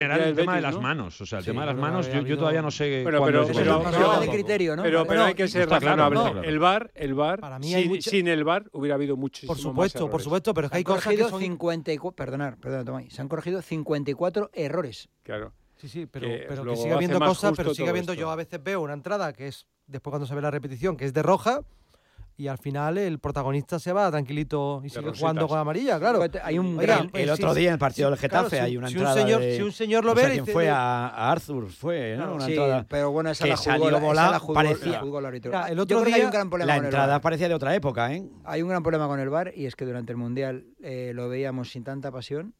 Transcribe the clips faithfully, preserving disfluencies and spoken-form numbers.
Era el, el tema Betis, de las ¿no? manos, o sea, el sí, tema de las manos, yo, yo todavía no sé bueno, cuándo pero, es pero, pero, pero, de criterio, ¿no? Pero, pero hay que ser razonable. Claro, no. El V A R, el V A R, sin, mucha... sin el V A R hubiera habido muchísimo Por supuesto, más por supuesto, pero es que hay cosas que son... cincuenta y cuatro, perdonar, perdona, Tomás, se han corregido cincuenta y cuatro errores. Claro. Sí, sí, pero que, pero que sigue habiendo cosas, pero sigue habiendo, yo a veces veo una entrada que es, después cuando se ve la repetición, que es de roja, y al final el protagonista se va tranquilito y sigue rositas. Jugando con amarilla, claro. Hay un Oiga, gran, el, el otro día en el partido sí, del Getafe claro, hay una si entrada un señor, de, si un señor lo ve... No sé quién fue, a, a Arthur fue, ¿no? Una sí, entrada pero bueno, esa que la jugó, salió volada, parecía. La jugó el árbitro. Mira, el otro Yo día, hay un gran problema la con entrada el V A R. parecía de otra época, ¿eh? Hay un gran problema con el V A R y es que durante el Mundial eh, lo veíamos sin tanta pasión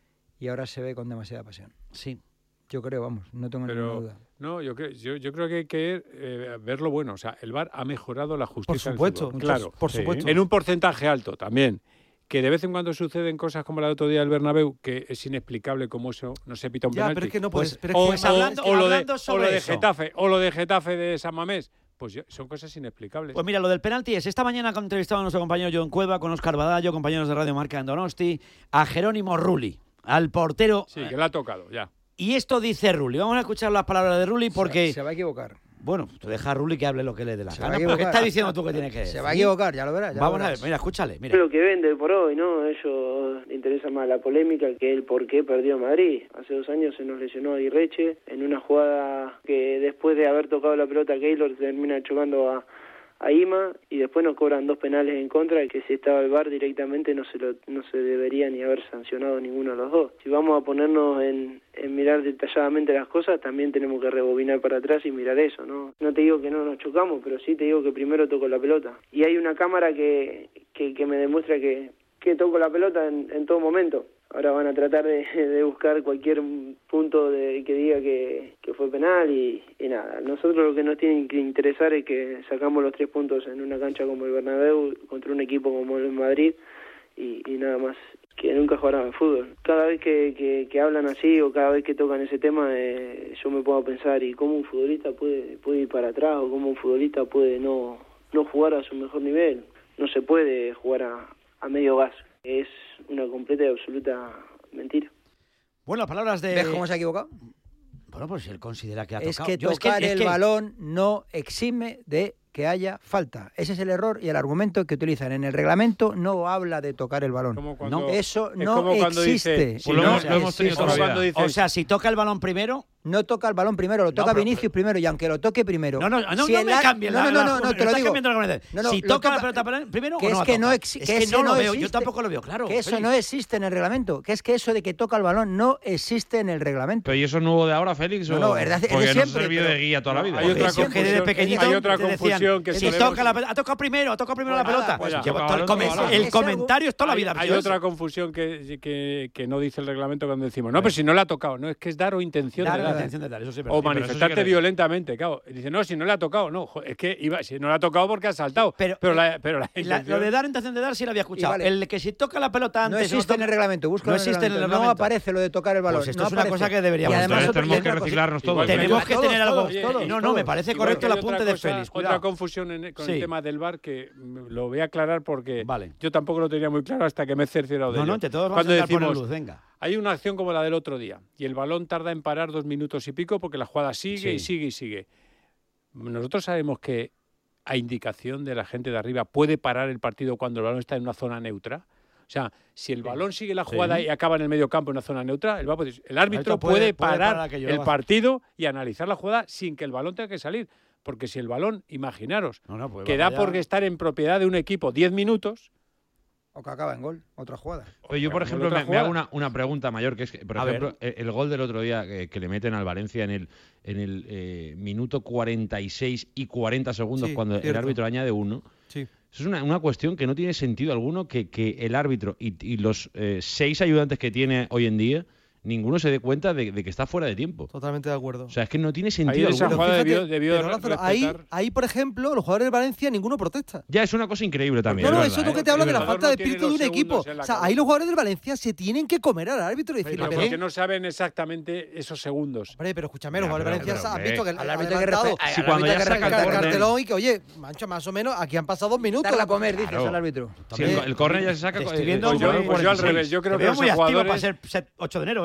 y ahora se ve con demasiada pasión. Sí. Yo creo, vamos, no tengo pero, ninguna duda. No, yo creo, yo, yo creo que hay que eh, ver lo bueno. O sea, el V A R ha mejorado la justicia. Por supuesto, del claro. Por supuesto. En un porcentaje alto también. Que de vez en cuando suceden cosas como la del otro día del Bernabéu, que es inexplicable cómo eso no se pita un ya, penalti. pero es que no puedes... Pues, o, pues hablando, o, o, lo de, o lo de eso. Getafe, o lo de Getafe de San Mamés. Pues yo, son cosas inexplicables. Pues mira, lo del penalti es, esta mañana entrevistaba a nuestro compañero John Cueva con Óscar Badallo, compañeros de Radio Marca en Donosti, a Jerónimo Rulli, al portero. Sí, que le ha tocado, ya. Y esto dice Rulli. Vamos a escuchar las palabras de Rulli porque... Se, se va a equivocar. Bueno, tú deja a Rulli que hable lo que le dé la se gana. ¿Pero qué estás diciendo tú que tiene que decir? Se va a equivocar, ya lo verás. Ya Vamos lo verás. a ver, mira, escúchale. Mira. Es lo que vende por hoy, ¿no? Ellos les interesa más la polémica que el por qué perdió Madrid. Hace dos años se nos lesionó Aguirreche en una jugada que después de haber tocado la pelota Keylor termina chocando a... a Ima y después nos cobran dos penales en contra que si estaba el V A R directamente no se lo, no se debería ni haber sancionado ninguno de los dos. Si vamos a ponernos en, en mirar detalladamente las cosas, también tenemos que rebobinar para atrás y mirar eso, ¿no? No te digo que no nos chocamos, pero sí te digo que primero toco la pelota. Y hay una cámara que, que, que me demuestra que, que toco la pelota en, en todo momento. Ahora van a tratar de, de buscar cualquier punto de que diga que, que fue penal y, y nada. Nosotros lo que nos tiene que interesar es que sacamos los tres puntos en una cancha como el Bernabéu contra un equipo como el Madrid y, y nada más, que nunca jugaron al fútbol. Cada vez que, que, que hablan así o cada vez que tocan ese tema eh, yo me pongo a pensar y cómo un futbolista puede, puede ir para atrás o cómo un futbolista puede no, no jugar a su mejor nivel. No se puede jugar a, a medio gas. Es una completa y absoluta mentira. Bueno, palabras de... ¿Ves cómo se ha equivocado? Bueno, pues él considera que ha es tocado. Que Yo, tocar es que, el es que... balón no exime de que haya falta. Ese es el error y el argumento que utilizan. En el reglamento no habla de tocar el balón. Cuando, no, eso no como cuando existe. Dice, pues lo, hemos, lo hemos tenido cuando dice, o sea, si toca el balón primero... No toca el balón primero, lo toca no, pero, Vinicius pero, primero y aunque lo toque primero... No, no, no, si no me ar... cambien no, la... No, no, no, no, te lo digo. No, no, si toca, toca la pelota primero que o no es que no exi- Es que, que no no lo veo, existe, yo tampoco lo veo, claro. Que eso Félix. no existe en el reglamento, que es que eso de que toca el balón no existe en el reglamento. Pero ¿y eso es nuevo de ahora, Félix? No, no, es de, porque es de no siempre, servido pero... de guía toda la vida. Hay otra confusión, que desde pequeñito hay otra te confusión decían, que si solemos... toca la ha tocado primero, ha tocado primero pues la pelota. Pues ya, Lleva toca todo el, balón, com toca el balón. comentario es toda la hay, vida. Hay otra confusión que, que, que no dice el reglamento cuando decimos, no, pero si no le ha tocado, no, es que es dar o intención dar de la dar. intención de dar, eso sí, O sí, manifestarte sí que violentamente, claro. Dice, no, si no le ha tocado, no, es que iba, si no le ha tocado porque ha saltado. Pero, pero, la, pero la, la, intención... lo de dar intención de dar sí lo había escuchado. Vale. El que si toca la pelota antes... No existe en el reglamento, busca no en el existe en el reglamento. reglamento. No aparece lo de tocar el balón. Pues esto no es una aparece. cosa que deberíamos... Y además, Entonces otro- tenemos y que otra cosa- reciclarnos todos. Tenemos que Todos, tener algo... todos, todos, No, no, todos. me parece Igual correcto que el hay apunte otra de cosa, Félix. Otra Cuidado. confusión en, con Sí. el tema del V A R que mm, lo voy a aclarar porque Vale. yo tampoco lo tenía muy claro hasta que me he cerciorado de No, ello. no, entre todos vamos Cuando a intentar decimos, poner luz, venga. hay una acción como la del otro día y el balón tarda en parar dos minutos y pico porque la jugada sigue Sí. y sigue y sigue. Nosotros sabemos que a indicación de la gente de arriba puede parar el partido cuando el balón está en una zona neutra. O sea, si el balón sigue la jugada Sí. y acaba en el medio campo en una zona neutra, el, va a poder- el árbitro puede- puede, puede parar, parar aquello, el lo hace. partido y analizar la jugada sin que el balón tenga que salir. Porque si el balón, imaginaros, No, no, pues que va da para por allá. estar en propiedad de un equipo diez minutos, O que acaba en gol, otra jugada. Oye, yo, por Pero ejemplo, otra me, me jugada. hago una, una pregunta mayor, que es, que, por A ejemplo, el, el gol del otro día que, que le meten al Valencia en el, en el eh, minuto cuarenta y seis y cuarenta segundos, Sí, cuando cierto. el árbitro añade uno. Sí. Eso es una, una cuestión que no tiene sentido alguno que, que el árbitro y, y los eh, seis ayudantes que tiene hoy en día, ninguno se dé cuenta de, de que está fuera de tiempo. Totalmente de acuerdo. O sea, es que no tiene ahí sentido esa alguno. jugada Fíjate, debió, debió pero, re- Lázaro, ahí, respetar. ahí, por ejemplo, los jugadores de Valencia, ninguno protesta. Ya es una cosa increíble también. No, no, es eso verdad, es lo que ¿eh? te habla El de la jugador falta no de tiene espíritu de los un equipo. segundos en la O sea, cabeza. ahí los jugadores del Valencia se tienen que comer al árbitro y decirle, Pero "Ve". porque no saben exactamente esos segundos. Hombre, pero escúchame, los Ya, jugadores pero- de Valencia pero, han visto que al ha árbitro hay que levantado respetar- Si al cuando árbitro ya hay que saca el el respetar- córner- cartelón y que, oye, mancha, más o menos, aquí han pasado dos minutos. Darla a comer, dices Claro. al árbitro. Si el, el córner ya se saca... Te eh, estoy viendo Pues yo- muy- pues yo al revés, yo creo te que veo los muy activo jugadores- para ser set- ocho de enero,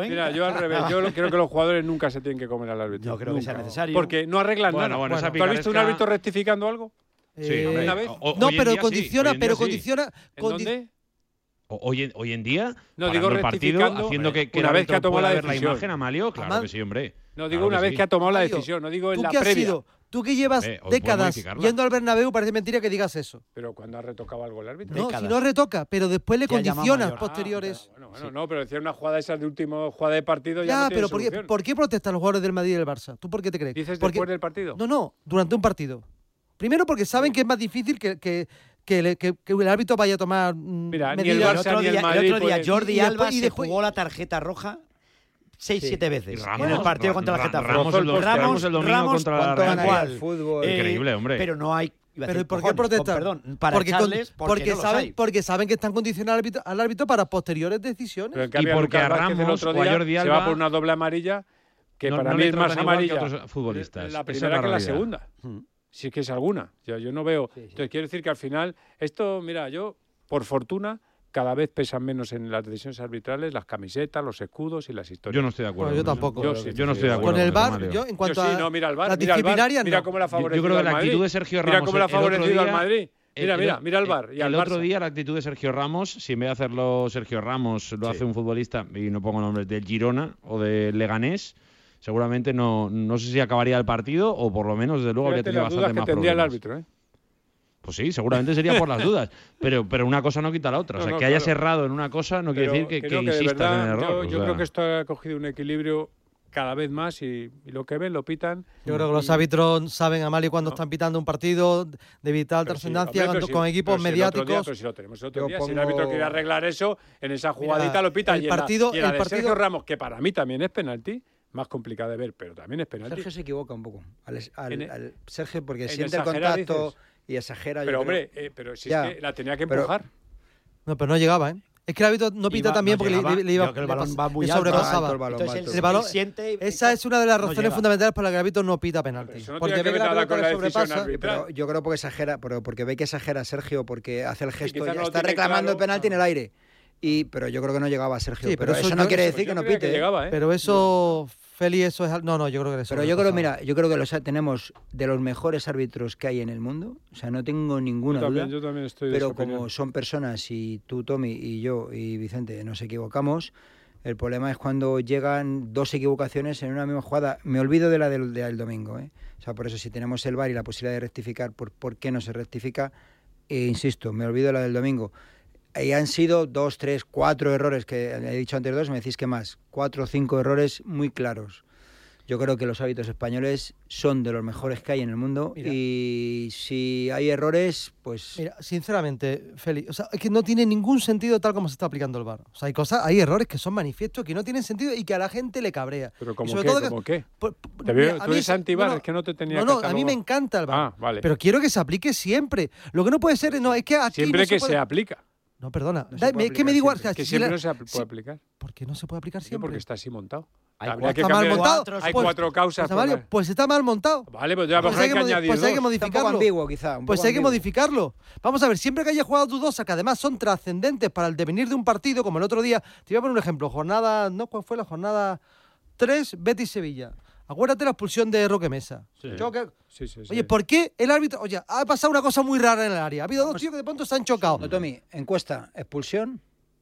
¿eh? Mira, yo al revés. Yo creo que los jugadores nunca se tienen que comer al árbitro. No creo nunca. que sea necesario. Porque no arreglan Bueno, nada. bueno, esa ¿Tú has visto un picaresca- árbitro rectificando algo? Sí, Eh, hombre, ¿Una vez? o- o- no, hoy en pero día sí, condiciona, hoy en pero día sí. condiciona. ¿En condi- dónde? O- Hoy en, hoy en día, No, parando digo el partido, rectificando, haciendo que, que una el vez que ha árbitro tomado pueda la ver la decisión. imagen a Malio, claro Además- que sí, hombre. No, digo Claro una que vez sí. que ha tomado la Mario, decisión, no digo en ¿Tú la qué has previa. sido? Tú que llevas Eh, hoy puedes décadas modificarla. yendo al Bernabéu, parece mentira que digas eso. Pero cuando ha retocado algo el árbitro. No, Décadas. si no retoca, pero después le Ya llama condicionas mayor. posteriores. Ah, bueno, bueno, no, pero decía una jugada esa de último jugada de partido ya, ya, no tiene pero ¿por qué, solución. ¿por qué protestan los jugadores del Madrid y del Barça? ¿Tú por qué te crees? ¿Dices Porque- después del partido? No, no, durante un partido. Primero porque saben que es más difícil que, que, que, le- que- que el árbitro vaya a tomar mm, Mira, ni el medidas. El Barça otro ni el día, el Madrid otro día pueden- Jordi y después- Alba y se después- jugó la tarjeta roja seis, Sí. siete Y veces Ramos, en el partido Ra- contra el Ra- Getafe. Ramos el do- Ramos el domingo Ramos, contra la ¿Cuánto Real ganaría Madrid. el fútbol? Eh, Increíble, hombre. Pero no hay. iba a Pero decir, ¿por qué cojones, protestan? con perdón, para porque, con- echarles porque, porque no los saben, hay. porque saben que están condicionando al árbitro, al árbitro para posteriores decisiones. Pero en Y cambio, porque Lucas a Vázquez el Ramos otro o a día Jordi se va Alba- por una doble amarilla que No- para no mí le es más tratan igual que amarilla otros futbolistas. la Esa es primera la que la realidad. segunda. Mm. Si es que es alguna. Yo, yo no veo. Entonces quiero decir que al final, esto, mira, yo, por fortuna, cada vez pesan menos en las decisiones arbitrales las camisetas, los escudos y las historias. Yo no estoy de acuerdo. Bueno, yo con eso. tampoco. Yo Yo, sí, yo no sí, estoy de sí. acuerdo. Con el con eso, V A R, Mario. yo en cuanto Yo sí, a no, mira el VAR, las mira el VAR, disciplinarias, mira no. cómo la ha Yo- yo favorecido creo que al la Madrid. actitud de Sergio Mira Ramos cómo la ha el otro favorecido al día- Madrid. Mira, el- mira, mira al VAR y al El otro Barça. día la actitud de Sergio Ramos, si en vez de hacerlo Sergio Ramos lo hace un futbolista, y no pongo nombres, del Girona o del Leganés, seguramente no, no sé si acabaría el partido o por lo menos, desde luego, habría Fíjate tenido las dudas bastante que más tendría el problemas. árbitro, ¿eh? Pues sí, seguramente sería por las dudas, pero, pero una cosa no quita la otra. O No, sea, no, que hayas claro. errado en una cosa no quiere Pero decir que, que que no, que de insistas verdad, en el error. Yo, o yo sea. creo que esto ha cogido un equilibrio cada vez más y, y lo que ven lo pitan. Yo creo que los Y- árbitros saben, Amalio, cuando No. están pitando un partido de vital pero sí, trascendencia hombre, pero con, sí, con equipos pero si el otro día- mediáticos. pero si lo tenemos el otro Yo día, si el pongo- árbitro quiere arreglar eso, en esa jugadita Mira, lo pita. el y en la- partido- y en la el de partido- Sergio Ramos, que para mí también es penalti, más complicada de ver, pero también es penalti. Sergio se equivoca un poco. Al, al- En el- al- Sergio, porque en siente el exagerar, contacto dices. y exagera. yo Pero creo. hombre, eh, pero si Ya, es que la tenía que pero- empujar. No, pero no llegaba, ¿eh? Es que el árbitro no pita Iba- también no porque le- llegaba. le, le iba Yo creo que el le balón pas- va muy le alto. sobrepasaba. Alto el balón, Entonces, alto. él- El balón- él siente y- Esa es una de las no razones llega. fundamentales por las que el árbitro no pita penalti. Eso no Porque tiene que ve que ver la nada pelota con le la decisión sobrepasa. arbitral. Pero yo creo porque exagera, pero porque ve que exagera Sergio, porque hace el gesto, quizá ya no lo está tiene reclamando el claro. penalti en el aire. Y, pero yo creo que no llegaba Sergio. Sí, pero, pero eso eso no yo- quiere eso- decir Yo que no creía pite. ¿eh? llegaba, ¿eh? Pero eso, Feli, eso es. al- No, no, yo creo que eso. Pero yo creo, mira, yo creo que los, tenemos de los mejores árbitros que hay en el mundo. O sea, no tengo ninguna yo también, duda. yo también estoy de Pero esa opinión. como son personas y tú, Tommy, y yo y Vicente nos equivocamos, el problema es cuando llegan dos equivocaciones en una misma jugada. Me olvido de la del, del domingo, ¿eh? O sea, por eso si tenemos el V A R y la posibilidad de rectificar, ¿por, por qué no se rectifica? E insisto, me olvido de la del domingo. Y han sido dos, tres, cuatro errores, que he dicho antes dos, me decís que más. Cuatro o cinco errores muy claros. Yo creo que los árbitros españoles son de los mejores que hay en el mundo. Mira. Y si hay errores, pues... Mira, sinceramente, Feli, o sea, es que no tiene ningún sentido tal como se está aplicando el V A R. O sea, hay cosas, hay errores que son manifiestos, que no tienen sentido y que a la gente le cabrea. Pero Y como sobre qué, todo que- como qué. Por- por- Te veo- mira, a tú mí eres es- anti-V A R, no, no, es que no te tenía No, no, a mí catalogado. me encanta el V A R. Ah, vale. Pero quiero que se aplique siempre. Lo que no puede ser, no, es que aquí Siempre no se que puede- se aplica. No, perdona. No se Da- puede es que me aplicar digo, o siempre. sea, Que si siempre la- no se apl- si- puede aplicar. ¿Por qué no se puede aplicar Sí, siempre? porque está así montado. Hay Habría que Está mal cambiar- montado. cuatro- Hay Pues- cuatro causas. Pues, por Mario, las- pues está mal montado. Vale, pues ya Pues pues hay hay que que modi- añadir pues hay que dos. Está un poco modificarlo. ambiguo, quizá. un Pues poco hay que ambiguo. modificarlo. Vamos a ver, siempre que haya jugado dudosa, que además son trascendentes para el devenir de un partido, como el otro día, te voy a poner un ejemplo. Jornada, ¿no? ¿Cuál fue la jornada tres? Betis-Sevilla. Acuérdate la expulsión de Roque Mesa. Sí. Yo que- Sí, sí, sí. Oye, ¿por qué el árbitro...? Oye, ha pasado una cosa muy rara en el área. Ha habido dos tíos que de pronto se han chocado. No, Tommy, encuesta, expulsión.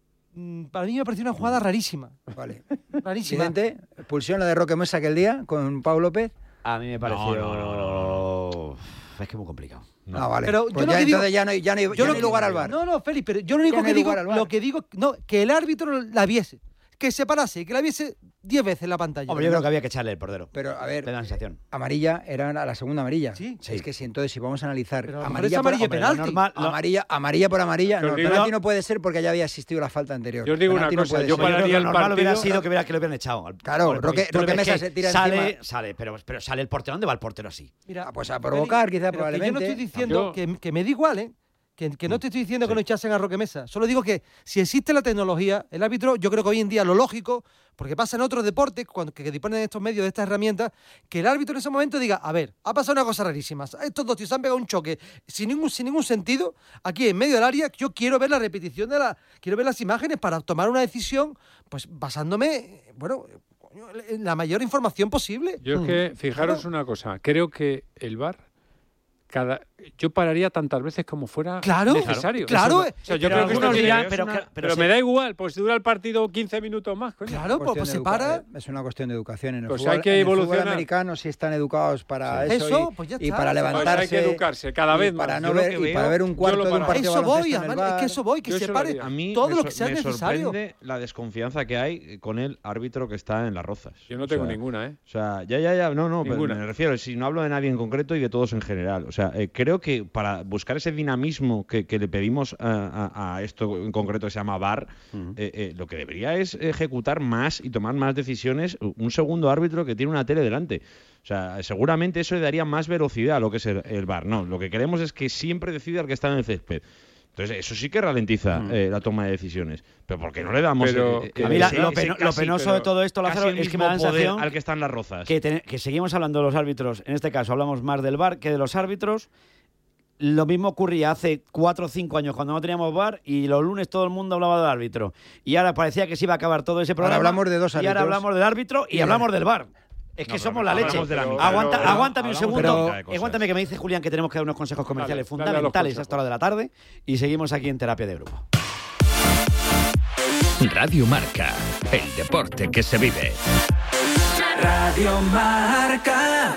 Mm, Para mí me pareció una jugada rarísima. Vale. Rarísima. Vicente, expulsión la de Roque Mesa aquel día con Pau López. A mí me pareció. no, no, no, Es que es muy complicado. No. Ah, vale. Pero Pues yo lo ya, que digo- entonces ya no hay, ya no hay, Yo ya lo no hay que- lugar al bar. No, no, Félix, pero yo lo único Ya no que hay digo, lugar al VAR. lo que digo, no, que el árbitro la viese, que se parase, que la viese diez veces en la pantalla. Hombre, yo creo que había que echarle el portero. Pero, a Te ver, da la sensación. amarilla era a la segunda amarilla. Sí. Es que si entonces, si vamos a analizar Pero a lo mejor amarilla, es amarilla por, y penalti. normal- lo- amarilla, amarilla por amarilla, Yo no, os digo- penalti no puede ser porque ya había existido la falta anterior. Yo os digo una Penalti no cosa, puede yo ser. Yo creo pararía que el lo normal hubiera partido- sido que, hubiera, que lo hubieran echado. al- Claro, Porque Roque- tú le Roque ves Mesa que se tira sale, encima. Sale, pero, pero sale el portero. ¿Dónde va el portero así? Mira, Ah, pues a provocar, quizá, pero que yo no probablemente. estoy diciendo Yo- que, que me da igual, ¿eh? Que, que no te estoy diciendo sí. que no echasen a Roque Mesa. Solo digo que si existe la tecnología, el árbitro, yo creo que hoy en día lo lógico, porque pasa en otros deportes cuando, que disponen de estos medios, de estas herramientas, que el árbitro en ese momento diga, a ver, ha pasado una cosa rarísima. Estos dos tíos se han pegado un choque sin ningún, sin ningún sentido. Aquí en medio del área, yo quiero ver la repetición de la... Quiero ver las imágenes para tomar una decisión, pues basándome, bueno, en la mayor información posible. Yo es que, fijaros claro. una cosa, creo que el V A R... Cada, yo pararía tantas veces como fuera claro, necesario. Claro, o sea, yo creo que unos dirán, dirán, pero, una, pero, pero sí. me da igual, pues si dura el partido quince minutos más, coño. Claro, pues, pues se para. Es una cuestión de educación. En el, pues fútbol, hay que en el fútbol americano sí están educados para sí. eso, eso y, pues ya y para levantarse. Pues hay que educarse cada vez para más. No ver, veo, y para ver un cuarto de un partido eso voy, en el además, es que eso voy, que yo se pare a mí todo me, lo que sea me necesario. Me sorprende la desconfianza que hay con el árbitro que está en Las Rozas. Yo no tengo o sea, ninguna, ¿eh? O sea, ya, ya, ya, no, no, pero me refiero, si no hablo de nadie en concreto y de todos en general. O sea, eh, creo que para buscar ese dinamismo que, que le pedimos a, a, a esto en concreto que se llama V A R, uh-huh. eh, eh, lo que debería es ejecutar más y tomar más decisiones un segundo árbitro que tiene una tele delante. O sea, seguramente eso le daría más velocidad a lo que es el, el V A R. No, lo que queremos es que siempre decida el que está en el césped. Entonces, eso sí que ralentiza mm. eh, la toma de decisiones. Pero ¿por qué no le damos... Pero, eh, eh, a mí la, ese, lo, peno, casi, lo penoso de todo esto, Lázaro, es que me da la sensación... al que están Las Rozas. Que, ten, que seguimos hablando de los árbitros. En este caso, hablamos más del V A R que de los árbitros. Lo mismo ocurría hace cuatro o cinco años cuando no teníamos V A R y los lunes todo el mundo hablaba del árbitro. Y ahora parecía que se iba a acabar todo ese programa. Ahora hablamos de dos árbitros. Y ahora hablamos del árbitro y, y hablamos del V A R. Es que no, somos la leche. La mitad, Aguanta, pero, aguántame un segundo. Pero, aguántame que me dice Julián que tenemos que dar unos consejos comerciales dale, fundamentales dale a esta hora de la tarde y seguimos aquí en Terapia de Grupo. Radio Marca, el deporte que se vive. Radio Marca.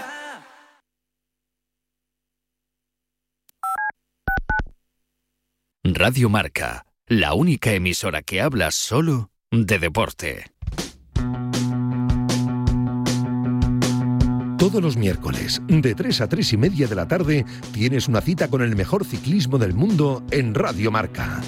Radio Marca, la única emisora que habla solo de deporte. Todos los miércoles, de tres a tres y media de la tarde, tienes una cita con el mejor ciclismo del mundo en Radio Marca.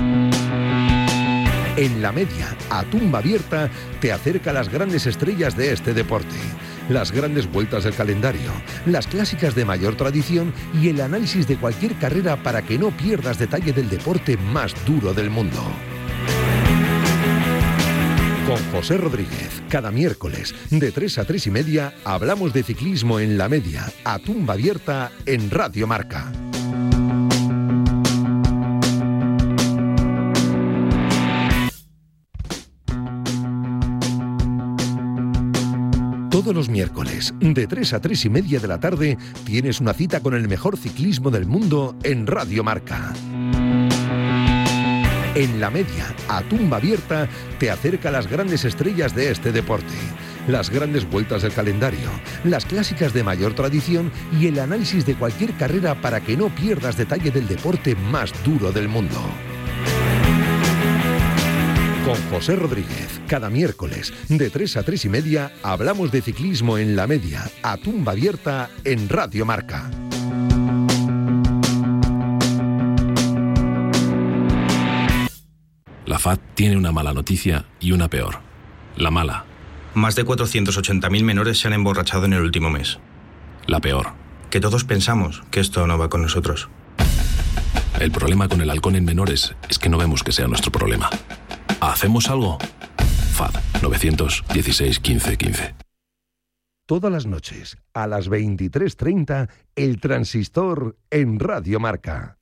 En la media, a tumba abierta, te acerca a las grandes estrellas de este deporte. Las grandes vueltas del calendario, las clásicas de mayor tradición y el análisis de cualquier carrera para que no pierdas detalle del deporte más duro del mundo. Con José Rodríguez, cada miércoles, de tres a tres y media, hablamos de ciclismo en la media, a tumba abierta, en Radio Marca. Todos los miércoles, de tres a tres y media de la tarde, tienes una cita con el mejor ciclismo del mundo en Radio Marca. En la media, a tumba abierta, te acerca a las grandes estrellas de este deporte. Las grandes vueltas del calendario, las clásicas de mayor tradición y el análisis de cualquier carrera para que no pierdas detalle del deporte más duro del mundo. Con José Rodríguez, cada miércoles, de tres a tres y media, hablamos de ciclismo en la media, a tumba abierta, en Radio Marca. La F A D tiene una mala noticia y una peor. La mala. Más de cuatrocientos ochenta mil menores se han emborrachado en el último mes. La peor. Que todos pensamos que esto no va con nosotros. El problema con el alcohol en menores es que no vemos que sea nuestro problema. ¿Hacemos algo? F A D nueve dieciséis quince quince. Todas las noches, a las veintitrés treinta, El Transistor en Radio Marca.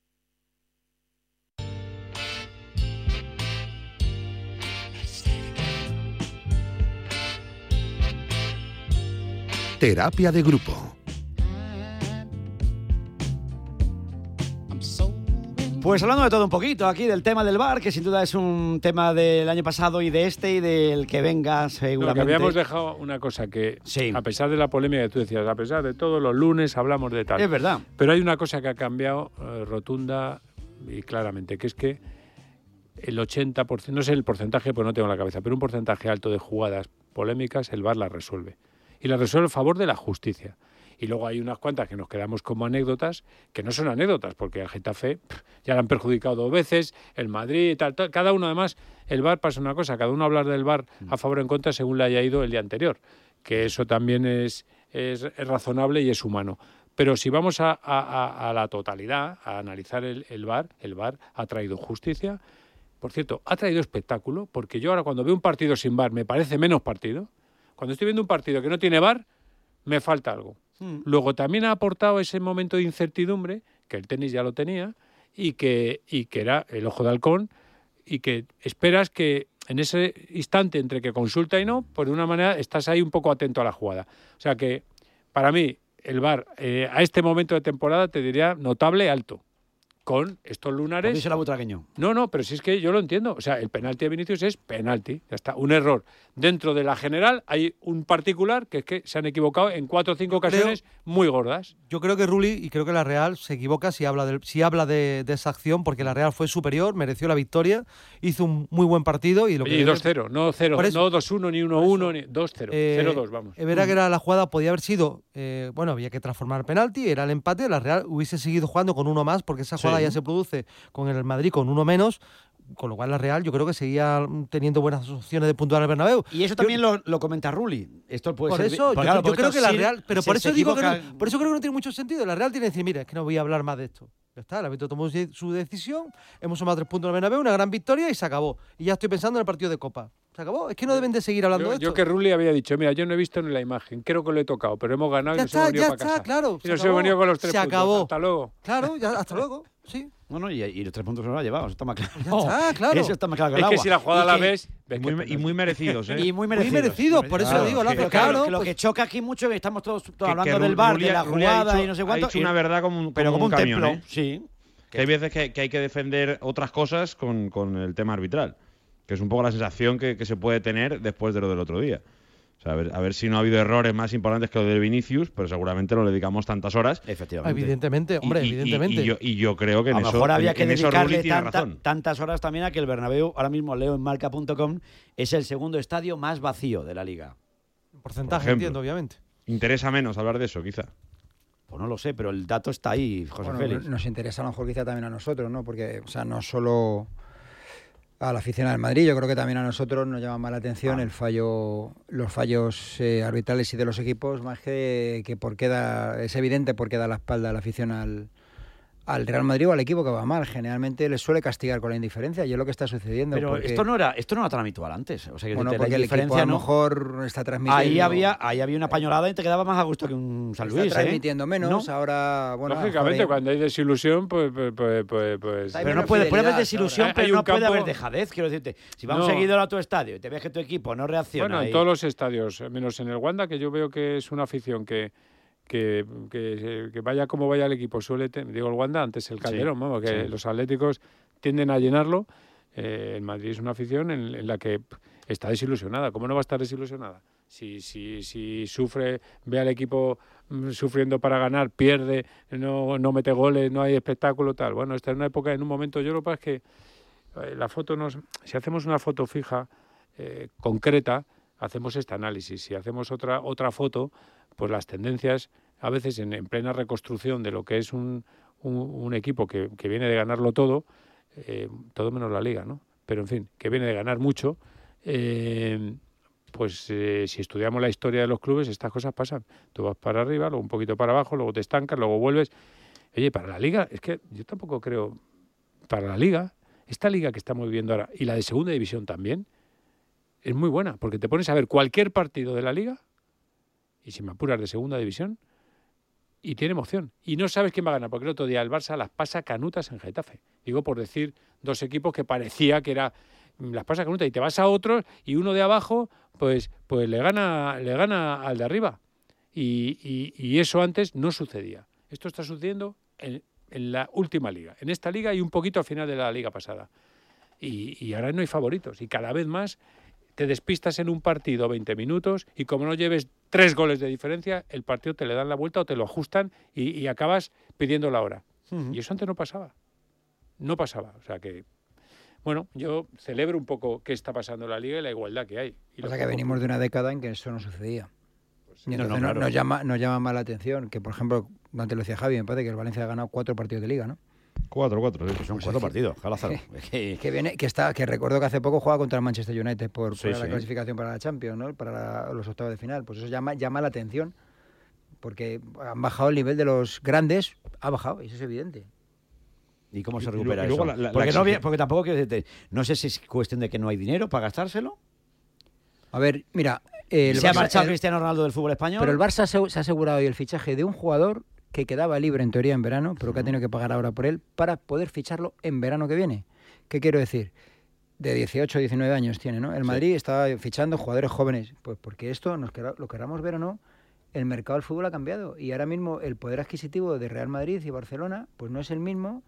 Terapia de grupo. Pues hablando de todo un poquito aquí del tema del V A R, que sin duda es un tema del año pasado y de este y del que venga seguramente. No, que habíamos dejado una cosa que, sí. a pesar de la polémica que tú decías, a pesar de todo, los lunes hablamos de tal. Es verdad. Pero hay una cosa que ha cambiado eh, rotunda y claramente, que es que el ochenta por ciento, no sé el porcentaje, pues no tengo en la cabeza, pero un porcentaje alto de jugadas polémicas, el V A R las resuelve. Y las resuelve a favor de la justicia. Y luego hay unas cuantas que nos quedamos como anécdotas, que no son anécdotas, porque al Getafe pff, ya le han perjudicado dos veces, el Madrid y tal, tal. Cada uno, además, el V A R pasa una cosa, cada uno hablar del V A R a favor o en contra según le haya ido el día anterior, que eso también es, es, es razonable y es humano. Pero si vamos a, a, a la totalidad, a analizar el, el V A R, el V A R ha traído justicia. Por cierto, ha traído espectáculo, porque yo ahora cuando veo un partido sin V A R me parece menos partido. Cuando estoy viendo un partido que no tiene V A R, me falta algo. Mm. Luego también ha aportado ese momento de incertidumbre, que el tenis ya lo tenía, y que, y que era el ojo de halcón, y que esperas que en ese instante entre que consulta y no, pues de una manera estás ahí un poco atento a la jugada. O sea que, para mí, el V A R eh, a este momento de temporada te diría notable alto. Con estos lunares... Díselo a Butragueño. No, no, pero si es que yo lo entiendo. O sea, el penalti de Vinicius es penalti. Ya está, un error. Dentro de la general hay un particular que es que se han equivocado en cuatro o cinco ocasiones creo, muy gordas. Yo creo que Rulli y creo que la Real se equivoca si habla, de, si habla de, de esa acción, porque la Real fue superior, mereció la victoria, hizo un muy buen partido. Y, lo y que dos cero, no cero, no dos uno, ni uno uno, ni dos cero. Eh, cero dos, vamos. Es verdad que era la jugada, podía haber sido... Eh, bueno, había que transformar el penalti, era el empate, la Real hubiese seguido jugando con uno más, porque esa jugada sí. ya se produce con el Madrid con uno menos, con lo cual la Real yo creo que seguía teniendo buenas opciones de puntuar al Bernabéu. Y eso también yo, lo, lo comenta Rulli. Esto puede por ser, eso, por, yo, claro, yo creo que la Real, pero por se, eso se digo que no, por eso creo que no tiene mucho sentido. La Real tiene que decir, mira, es que no voy a hablar más de esto. Ya está, el árbitro tomó su decisión, hemos sumado tres puntos en el Bernabéu, una gran victoria y se acabó. Y ya estoy pensando en el partido de Copa. Se acabó, es que no deben de seguir hablando yo, de esto. Yo que Rulli había dicho, mira, yo no he visto ni la imagen, creo que lo he tocado, pero hemos ganado ya y nos está, hemos venido ya para está, casa. Claro, y nos hemos venido con los tres se puntos. Acabó. Hasta luego. Claro, ya, hasta luego, sí. Bueno, y, y los tres puntos se los ha llevado, eso está más claro. Ya está, claro. Eso está más claro que es el que agua. si la jugada y la que, ves... Y muy, y muy merecidos, ¿eh? Y muy merecidos. Muy merecidos, por eso claro, digo, que, Lázaro, claro, claro. que lo pues, que choca aquí mucho es que estamos todos, todos que, hablando que del V A R, Rulli, de la Rulli jugada dicho, y no sé cuánto. Ha dicho una verdad como, como pero como un, un camión, templo, ¿eh? sí. Que hay veces que, que hay que defender otras cosas con, con el tema arbitral, que es un poco la sensación que, que se puede tener después de lo del otro día. O sea, a ver, a ver si no ha habido errores más importantes que lo de Vinicius, pero seguramente no le dedicamos tantas horas. Efectivamente. Evidentemente, hombre, y, y, evidentemente. Y, y, yo, y yo creo que en a lo eso, mejor había en, que en dedicarle eso tiene tanta, razón. tantas horas también a que el Bernabéu, ahora mismo leo en marca punto com, es el segundo estadio más vacío de la Liga. Porcentaje, Por ejemplo, entiendo, obviamente. Interesa menos hablar de eso, quizá. Pues no lo sé, pero el dato está ahí, José bueno, Félix. Nos interesa a lo mejor quizá también a nosotros, ¿no? Porque, o sea, no solo a la afición del Madrid, yo creo que también a nosotros nos llama más la atención ah. el fallo, los fallos eh, arbitrales y de los equipos, más que, que por qué da, es evidente por qué da la espalda a la afición al, al Real Madrid o al equipo que va mal. Generalmente les suele castigar con la indiferencia y es lo que está sucediendo. Pero porque, esto no era esto no era tan habitual antes. O sea, que bueno, la porque el equipo a lo mejor está transmitiendo... Ahí había, ahí había una pañolada y te quedaba más a gusto que un San Luis. Está transmitiendo ¿eh? menos, ¿No? ahora... Bueno, lógicamente, cuando hay desilusión, pues... pues, pues, pues, pues pero no puede, puede haber desilusión, ahora. pero Hay no campo... puede haber dejadez, quiero decirte. Si va un no. seguidor a tu estadio y te ves que tu equipo no reacciona... Bueno, en y... todos los estadios, menos en el Wanda, que yo veo que es una afición que... Que, que, que vaya como vaya el equipo, suele tener, digo el Wanda, antes el Calderón, sí, vamos, que sí. Los atléticos tienden a llenarlo. Eh, el Madrid es una afición en, en la que está desilusionada. ¿Cómo no va a estar desilusionada? Si, si, si sufre, ve al equipo sufriendo para ganar, pierde, no, no mete goles, no hay espectáculo, tal. Bueno, esta es una época, en un momento, yo lo que pasa es que eh, la foto nos, si hacemos una foto fija, eh, concreta, hacemos este análisis. Si hacemos otra, otra foto, pues las tendencias, a veces en, en plena reconstrucción de lo que es un, un, un equipo que, que viene de ganarlo todo, eh, todo menos la Liga, ¿no? Pero en fin, que viene de ganar mucho, eh, pues eh, si estudiamos la historia de los clubes, estas cosas pasan. Tú vas para arriba, luego un poquito para abajo, luego te estancas, luego vuelves. Oye, para la Liga, es que yo tampoco creo, para la Liga, esta Liga que estamos viviendo ahora, y la de Segunda División también, es muy buena, porque te pones a ver cualquier partido de la Liga, y si me apuras de Segunda División, y tiene emoción. Y no sabes quién va a ganar, porque el otro día el Barça las pasa canutas en Getafe. Digo, por decir dos equipos que parecía que era las pasa canutas, y te vas a otros, y uno de abajo, pues, pues le gana, le gana al de arriba. Y, y, y eso antes no sucedía. Esto está sucediendo en, en la última liga, en esta liga y un poquito al final de la liga pasada. Y, y ahora no hay favoritos, y cada vez más te despistas en un partido veinte minutos y como no lleves tres goles de diferencia, el partido te le dan la vuelta o te lo ajustan y, y acabas pidiendo la hora. Uh-huh. Y eso antes no pasaba. No pasaba. O sea que, bueno, yo celebro un poco qué está pasando en la Liga y la igualdad que hay. Y o sea que venimos de una década en que eso no sucedía. Pues, y entonces no, no, claro. nos, llama, nos llama más la atención que, por ejemplo, antes lo decía Javi, me parece que el Valencia ha ganado cuatro partidos de Liga, ¿no? Cuatro, cuatro, sí. Son pues cuatro sí, partidos, Lázaro. Que, que viene, que está, que recuerdo que hace poco jugaba contra el Manchester United por, sí, por sí. la clasificación para la Champions, ¿no? Para la, los octavos de final. Pues eso llama, llama la atención porque han bajado el nivel de los grandes, ha bajado, eso es evidente. ¿Y cómo se recupera y luego eso? La, la, porque, la no, porque tampoco quiero decirte, no sé si es cuestión de que no hay dinero para gastárselo. A ver, mira... El se Barça, ha marchado el, Cristiano Ronaldo del fútbol español. Pero el Barça se, se ha asegurado hoy el fichaje de un jugador que quedaba libre en teoría en verano, pero que ha tenido que pagar ahora por él para poder ficharlo en verano que viene. ¿Qué quiero decir? De dieciocho, diecinueve años tiene, ¿no? El Madrid sí. está fichando jugadores jóvenes. Pues porque esto, nos quer- lo queramos ver o no, el mercado del fútbol ha cambiado. Y ahora mismo el poder adquisitivo de Real Madrid y Barcelona pues no es el mismo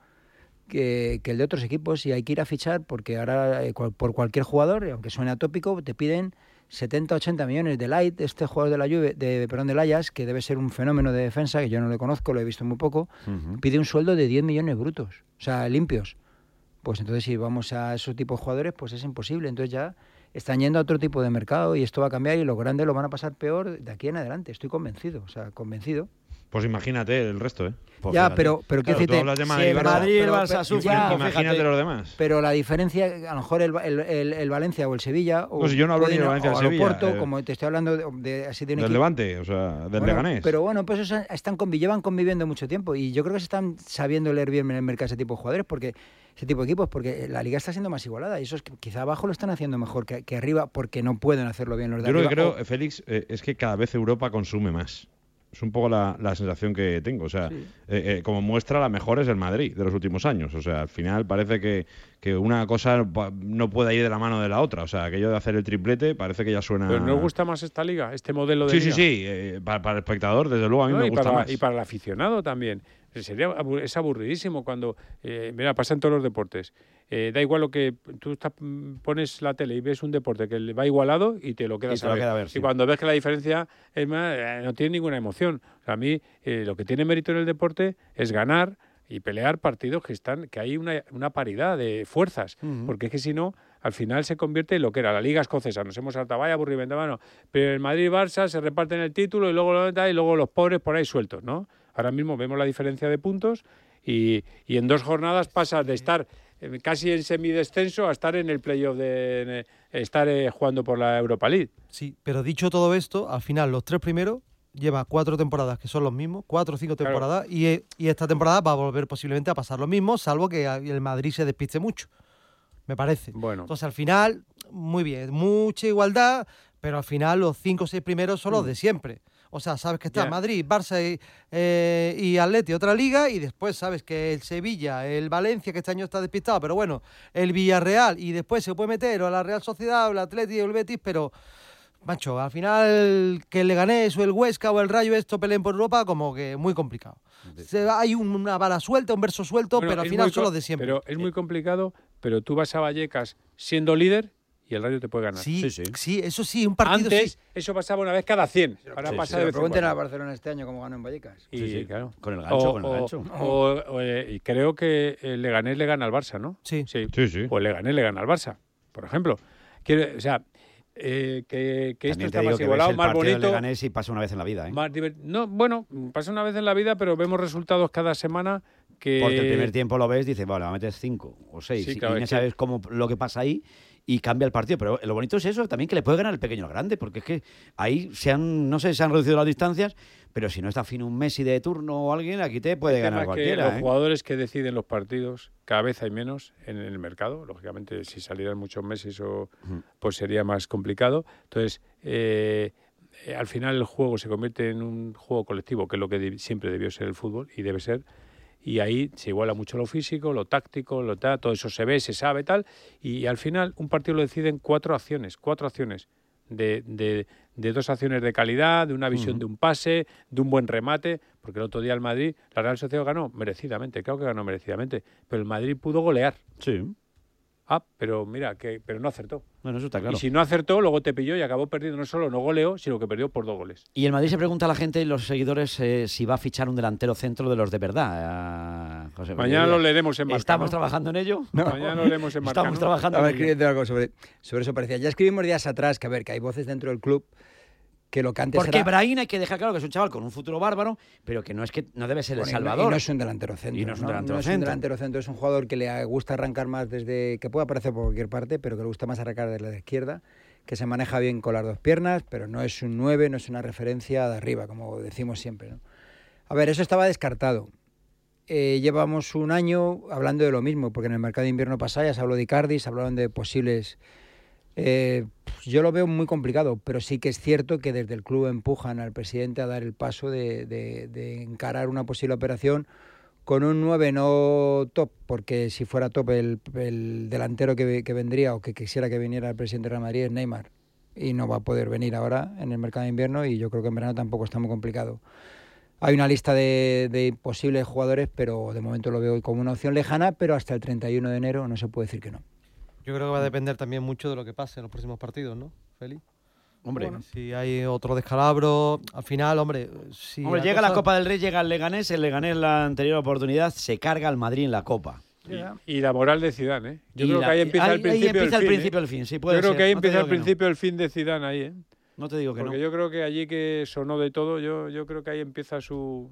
que, que el de otros equipos. Y hay que ir a fichar porque ahora eh, cual, por cualquier jugador, aunque suene atópico, te piden setenta, ochenta millones de Light, este jugador de la Juve, de, perdón, del Ajax, que debe ser un fenómeno de defensa, que yo no le conozco, lo he visto muy poco, uh-huh. pide un sueldo de diez millones brutos, o sea, limpios. Pues entonces si vamos a esos tipos de jugadores, pues es imposible. Entonces ya están yendo a otro tipo de mercado y esto va a cambiar y los grandes lo van a pasar peor de aquí en adelante. Estoy convencido, o sea, convencido. Pues imagínate el resto, ¿eh? Pues ya, fíjate. pero pero claro, ¿qué tú hablas de Madrid, si el Barça, Madrid, el pero, Barça pero, sufren, ya, imagínate fíjate, los demás. Pero la diferencia, a lo mejor el, el, el, el Valencia o el Sevilla o no, si yo no hablo ni de Valencia o el Sevilla, Porto, eh, como te estoy hablando de, de así de un del equipo. Levante, o sea, del bueno, Leganés. Pero bueno, pues eso están convi- llevan conviviendo mucho tiempo y yo creo que se están sabiendo leer bien en el mercado ese tipo de jugadores porque ese tipo de equipos porque la liga está siendo más igualada y eso es que quizá abajo lo están haciendo mejor que, que arriba porque no pueden hacerlo bien los de yo arriba. Yo lo que creo, o... Félix, eh, es que cada vez Europa consume más. Es un poco la, la sensación que tengo. O sea, sí. eh, eh, como muestra, la mejor es el Madrid de los últimos años. O sea, al final parece que, que una cosa no puede ir de la mano de la otra. O sea, aquello de hacer el triplete parece que ya suena... ¿Pero no gusta más esta liga, este modelo de sí, liga? Sí, sí, sí. Eh, para, para el espectador, desde luego, a mí no, me y gusta para, más. Y para el aficionado también. Sería, es aburridísimo cuando... Eh, mira, pasa en todos los deportes. Eh, da igual lo que... Tú estás, pones la tele y ves un deporte que va igualado y te lo quedas y a, ver. Queda a ver. Sí. Y cuando ves que la diferencia es más, eh, no tiene ninguna emoción. O sea, a mí eh, lo que tiene mérito en el deporte es ganar y pelear partidos que están que hay una, una paridad de fuerzas. Uh-huh. Porque es que si no, al final se convierte en lo que era la Liga Escocesa. Nos hemos hartado, vaya aburrimiento, bueno, pero el Madrid-Barça se reparten el título y luego, y luego los pobres por ahí sueltos, ¿no? Ahora mismo vemos la diferencia de puntos y, y en dos jornadas pasas de estar casi en semidescenso a estar en el playoff, de en, estar eh, jugando por la Europa League. Sí, pero dicho todo esto, al final los tres primeros lleva cuatro temporadas que son los mismos, cuatro o cinco temporadas, claro. y, y esta temporada va a volver posiblemente a pasar lo mismo, salvo que el Madrid se despiste mucho, me parece. Bueno. Entonces al final, muy bien, mucha igualdad, pero al final los cinco o seis primeros son los de siempre. O sea, sabes que está yeah. Madrid, Barça y, eh, y Atleti, otra liga, y después sabes que el Sevilla, el Valencia, que este año está despistado, pero bueno, el Villarreal, y después se puede meter o a la Real Sociedad, o el Atleti o el Betis, pero, macho, al final que el Leganés o el Huesca o el Rayo esto peleen por Europa, como que muy complicado. Se, hay una bala suelta, un verso suelto, bueno, pero al final son los de siempre. Pero es muy complicado, pero tú vas a Vallecas siendo líder y el Rayo te puede ganar. Sí, sí, sí. sí eso sí, un partido Antes, sí. eso pasaba una vez cada cien. Ahora sí, pasa sí, de pregunten a Barcelona este año cómo ganó en Vallecas. Y, sí, sí, claro. Con el gancho, o, con el gancho. O, o, o, eh, y creo que el Leganés le gana al Barça, ¿no? Sí. Sí, sí. sí. O el Leganés le gana al Barça, por ejemplo. Quiero, o sea, eh, que, que esto está más igualado, más bonito. Leganés y pasa una vez en la vida, ¿eh? Más divert... No, bueno, pasa una vez en la vida, pero vemos resultados cada semana que... Porque el primer tiempo lo ves, dices, vale, va a meter cinco o seis. Sí, claro, y no es sabes que... cómo lo que pasa ahí y cambia el partido. Pero lo bonito es eso, también que le puede ganar el pequeño al grande, porque es que ahí se han, no sé, se han reducido las distancias, pero si no está fino un Messi de turno o alguien, aquí te puede el ganar cualquiera. Los ¿eh? jugadores que deciden los partidos, cada vez hay menos en el mercado. Lógicamente, si salieran muchos Messi, o, uh-huh. pues sería más complicado. Entonces, eh, eh, al final el juego se convierte en un juego colectivo, que es lo que de, siempre debió ser el fútbol y debe ser. Y ahí se iguala mucho lo físico, lo táctico, lo tal, todo eso se ve, se sabe, tal. Y, y al final un partido lo deciden cuatro acciones, cuatro acciones. De, de, de dos acciones de calidad, de una visión uh-huh. de un pase, de un buen remate, porque el otro día el Madrid, la Real Sociedad ganó merecidamente, creo que ganó merecidamente, pero el Madrid pudo golear. Sí. Ah, pero mira, que pero no acertó. Bueno, eso está claro. Y si no acertó, luego te pilló y acabó perdiendo. No solo no goleó, sino que perdió por dos goles. Y el Madrid se pregunta a la gente y los seguidores eh, si va a fichar un delantero centro de los de verdad. Eh, José Mañana lo leeremos en Marca. ¿Estamos ¿no? trabajando en ello? No. Mañana lo leemos en Marca. Estamos ¿no? trabajando a ver, en ello. escribiendo algo sobre, sobre eso parecía. Ya escribimos días atrás que, a ver, que hay voces dentro del club que lo que antes Porque era... Brahim hay que dejar claro que es un chaval con un futuro bárbaro, pero que no es que no debe ser bueno, el salvador. Y no es un delantero centro. Y no es un ¿no? delantero no es centro. un delantero centro, es un jugador que le gusta arrancar más desde... que puede aparecer por cualquier parte, pero que le gusta más arrancar desde la izquierda, que se maneja bien con las dos piernas, pero no es un nueve, no es una referencia de arriba, como decimos siempre, ¿no? A ver, eso estaba descartado. Eh, llevamos un año hablando de lo mismo, porque en el mercado de invierno pasado ya se habló de Icardi, se hablaron de posibles... Eh, yo lo veo muy complicado, pero sí que es cierto que desde el club empujan al presidente a dar el paso de, de, de encarar una posible operación con un nueve no top, porque si fuera top el, el delantero que, que vendría o que quisiera que viniera el presidente de Real Madrid es Neymar, y no va a poder venir ahora en el mercado de invierno, y yo creo que en verano tampoco está muy complicado. Hay una lista de, de posibles jugadores, pero de momento lo veo como una opción lejana, pero hasta el treinta y uno de enero no se puede decir que no. Yo creo que va a depender también mucho de lo que pase en los próximos partidos, ¿no, Feli? Hombre, bueno, si hay otro descalabro, al final, hombre... Si hombre, llega cosa... la Copa del Rey, llega el Leganés, el Leganés la anterior oportunidad se carga al Madrid en la Copa. Y, y la moral de Zidane, ¿eh? Yo y creo la, que ahí empieza ahí, el principio, ahí empieza el, el fin, principio ¿eh? el fin, sí puede Yo creo ser. que ahí no empieza el principio no. el fin de Zidane ahí, ¿eh? No te digo que Porque no. yo creo que allí que sonó de todo, yo, yo creo que ahí empieza su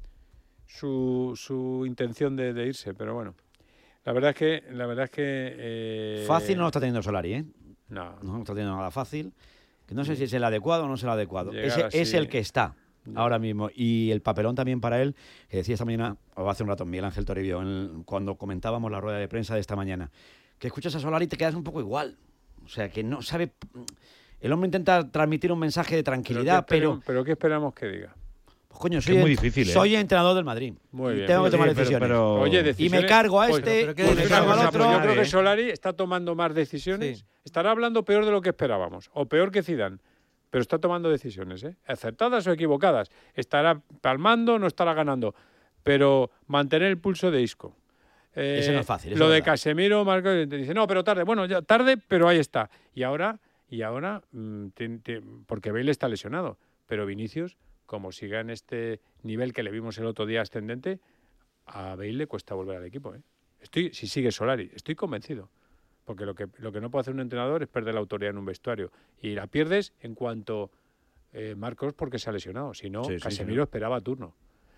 su, su intención de, de irse, pero bueno. La verdad es que... La verdad es que eh... Fácil no lo está teniendo Solari, ¿eh? No. No lo está teniendo nada fácil. Que no sé si es el adecuado o no es el adecuado. Llegar Ese así... es el que está ahora mismo. Y el papelón también para él, que decía esta mañana, o hace un rato, Miguel Ángel Toribio, en, cuando comentábamos la rueda de prensa de esta mañana, que escuchas a Solari y te quedas un poco igual. O sea, que no sabe... El hombre intenta transmitir un mensaje de tranquilidad, pero... ¿Pero, pero ¿qué esperamos que diga? Pues coño, soy, es muy en, difícil, ¿eh? soy entrenador del Madrid. Muy bien. Y tengo que tomar sí, decisiones. Pero, pero... Oye, decisiones... Y me cargo a pues, este, pero, y me cargo al otro. Yo creo que Solari está tomando más decisiones. Sí. Estará hablando peor de lo que esperábamos, o peor que Zidane. Pero está tomando decisiones, ¿eh? Acertadas o equivocadas. Estará palmando, no estará ganando. Pero mantener el pulso de Isco. Eh, eso no es fácil. Eso lo es de verdad. Casemiro, Marco dice, no, pero tarde. Bueno, ya tarde, pero ahí está. Y ahora, y ahora mmm, te, te, porque Bale está lesionado. Pero Vinicius, como siga en este nivel que le vimos el otro día ascendente, a Bale le cuesta volver al equipo, ¿eh? Estoy, si sigue Solari, estoy convencido. Porque lo que, lo que no puede hacer un entrenador es perder la autoridad en un vestuario. Y la pierdes en cuanto eh, Marcos porque se ha lesionado. Si no, sí, Casemiro sí, sí. esperaba turno.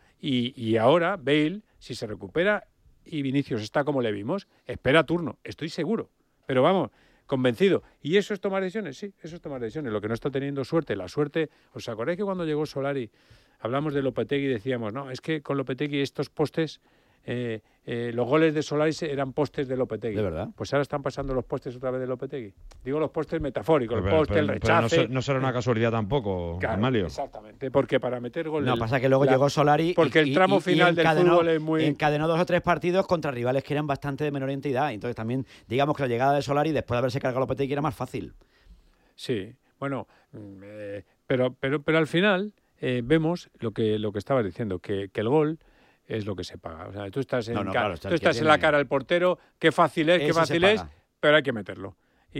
Y, y ahora Bale, si se recupera y Vinicius está como le vimos, espera turno. Estoy seguro. Pero vamos, convencido. ¿Y eso es tomar decisiones? Sí, eso es tomar decisiones. Lo que no está teniendo suerte, la suerte... ¿Os acordáis que cuando llegó Solari hablamos de Lopetegui y decíamos, no, es que con Lopetegui estos postes... Eh, eh, los goles de Solari eran postes de Lopetegui. ¿De verdad? Pues ahora están pasando los postes otra vez de Lopetegui. Digo los postes metafóricos, pero, el poste, pero, el rechace... Pero no, no será una casualidad tampoco, claro, Amalio. Exactamente, porque para meter goles... No, pasa que luego la, llegó Solari... Porque y, el tramo y, final y del fútbol es muy... Encadenó dos o tres partidos contra rivales que eran bastante de menor entidad. Entonces también, digamos que la llegada de Solari, después de haberse cargado Lopetegui, era más fácil. Sí, bueno, eh, pero, pero, pero al final eh, vemos lo que, lo que estabas diciendo, que, que el gol... es lo que se paga. O sea, tú estás en, no, no, ca- claro, está tú estás en tiene... la cara del portero, qué fácil es, qué eso fácil es, pero hay que meterlo.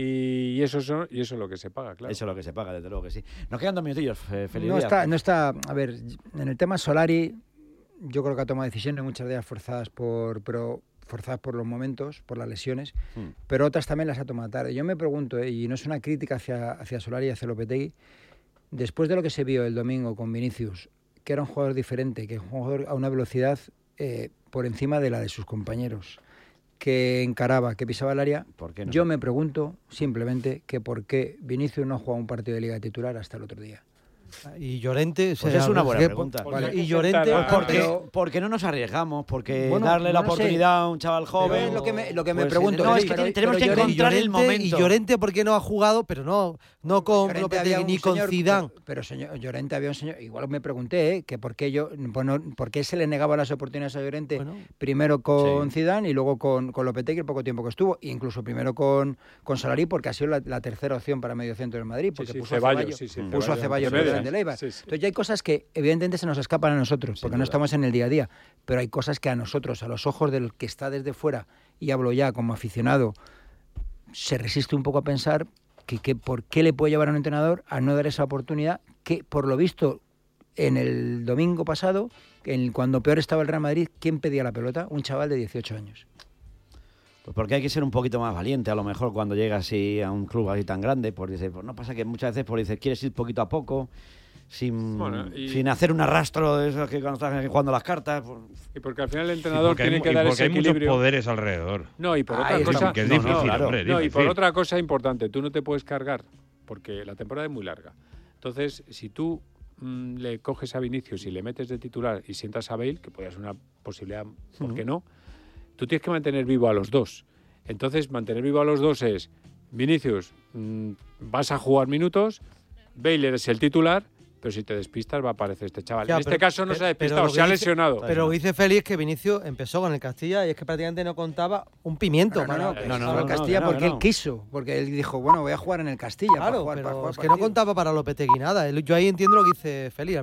Y eso, son, y eso es lo que se paga, claro. Eso es lo que se paga, desde luego que sí. Nos quedan dos minutillos, Felipe. No está, no está, a ver, en el tema Solari, yo creo que ha tomado decisiones muchas de ellas forzadas por, pero forzadas por los momentos, por las lesiones, hmm. pero otras también las ha tomado tarde. Yo me pregunto, eh, y no es una crítica hacia, hacia Solari y hacia Lopetegui, después de lo que se vio el domingo con Vinicius, que era un jugador diferente, que es un jugador a una velocidad eh, por encima de la de sus compañeros, que encaraba, que pisaba el área, ¿por qué no? Yo me pregunto simplemente que por qué Vinicius no ha jugado un partido de Liga titular hasta el otro día. Y Llorente... Pues es una buena pregunta. Vale. Y Llorente... Pues porque, porque no nos arriesgamos, porque bueno, darle no la oportunidad sé. a un chaval joven... Es lo que me, lo que pues, me pregunto. No, es que pero, tenemos pero que encontrar Llorente, el momento. Y Llorente, ¿por qué no ha jugado? Pero no, no con Lopetegui ni con señor, Zidane. Pero, pero señor, Llorente había un señor... Igual me pregunté, ¿eh? que por qué, yo, bueno, por qué se le negaba las oportunidades a Llorente, bueno, primero con sí. Zidane y luego con, con Lopetegui el poco tiempo que estuvo, e incluso primero con, con Solari, porque ha sido la, la tercera opción para medio centro del Madrid, porque sí, sí, puso Ceballos, a Ceballos, sí, sí, puso a Ceballos en el de Leibar. Sí, sí. Entonces ya hay cosas que evidentemente se nos escapan a nosotros, porque no estamos en el día a día, pero hay cosas que a nosotros, a los ojos del que está desde fuera, y hablo ya como aficionado, se resiste un poco a pensar que, que por qué le puede llevar a un entrenador a no dar esa oportunidad, que por lo visto en el domingo pasado, en, cuando peor estaba el Real Madrid, ¿quién pedía la pelota? Un chaval de dieciocho años. Pues porque hay que ser un poquito más valiente, a lo mejor cuando llegas así a un club así tan grande, pues dices, pues no pasa que muchas veces pues dices, quieres ir poquito a poco, sin, bueno, y... sin hacer un arrastro de esos que cuando estás jugando las cartas. Pues... Y porque al final el entrenador tiene hay, que dar ese equilibrio. Porque hay muchos poderes alrededor. No, y por ah, otra cosa... Que es difícil, no, no, claro. hombre, es no, difícil. y por otra cosa importante, tú no te puedes cargar porque la temporada es muy larga. Entonces, si tú mmm, le coges a Vinicius y le metes de titular y sientas a Bale, que podría ser una posibilidad, ¿por qué no? Tú tienes que mantener vivo a los dos. Entonces, mantener vivo a los dos es, Vinicius, mmm, vas a jugar minutos, Bale eres el titular, pero si te despistas va a aparecer este chaval. Ya, en este pero, caso no pero, se ha despistado, se ha dice, lesionado. Pero lo que dice Félix es que Vinicius empezó con el Castilla y es que prácticamente no contaba un pimiento. No, no, no, para, no, no, no, no, Castilla no, porque no. él quiso, porque él dijo, bueno, voy a jugar en el Castilla. Claro, para jugar, pero para jugar es que no contaba para Lopetegui nada. Yo ahí entiendo lo que dice Félix.